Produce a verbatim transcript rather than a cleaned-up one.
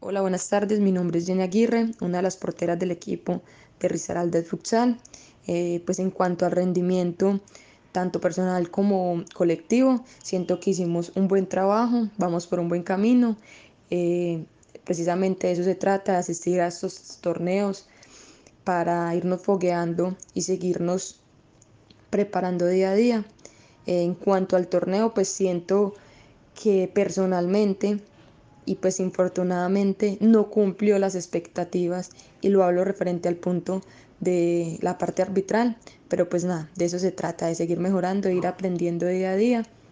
Hola, buenas tardes. Mi nombre es Jenny Aguirre, una de las porteras del equipo de Risaralda de Futsal. Eh, pues en cuanto al rendimiento, tanto personal como colectivo, siento que hicimos un buen trabajo, vamos por un buen camino. Eh, Precisamente de eso se trata, de asistir a estos torneos para irnos fogueando y seguirnos preparando día a día. Eh, en cuanto al torneo, pues siento que personalmente y pues infortunadamente no cumplió las expectativas y lo hablo referente al punto de la parte arbitral, pero pues nada, de eso se trata, de seguir mejorando, de ir aprendiendo día a día